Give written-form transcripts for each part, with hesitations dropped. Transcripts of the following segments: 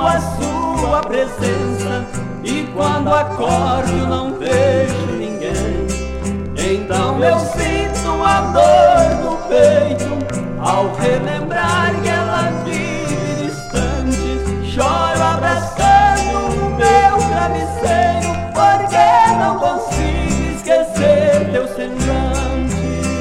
a sua presença, e quando acordo não vejo ninguém. Então eu sinto a dor no peito ao relembrar que ela vive distante. Choro abraçando o meu travesseiro, porque não consigo esquecer teu semblante.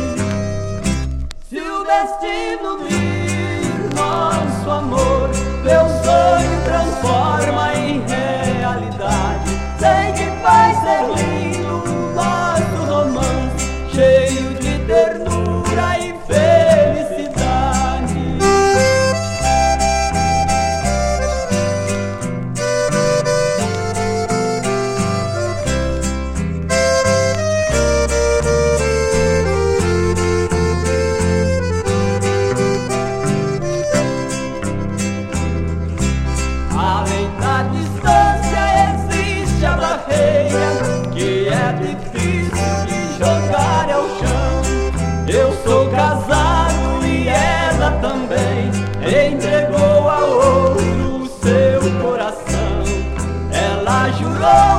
Se o destino unir nosso amor, meu sonho transforma em realidade. Sei que vai ser lindo nosso romance, cheio de ternura e felicidade. Além da distância existe a barreira, que é difícil de jogar ao chão. Eu sou casado e ela também entregou a outro o seu coração. Ela jurou